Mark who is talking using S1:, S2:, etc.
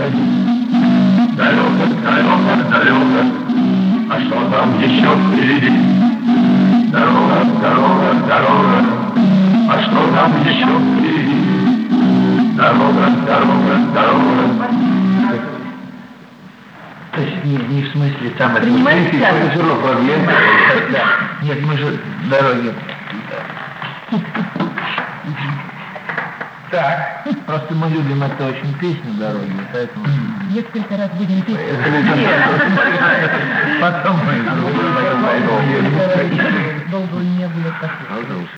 S1: Далеко, далеко, далеко, а что там еще впереди? Дорога, дорога, дорога, а что там еще впереди? Дорога, дорога, дорога.
S2: То есть не в смысле там это...
S3: Принимаете тягость?
S2: Нет, мы же дороги. Так. Просто мы любим эту очень песню «Дороги», поэтому...
S3: Несколько раз будем петь.
S2: Потом мы...
S3: Долго не было такого.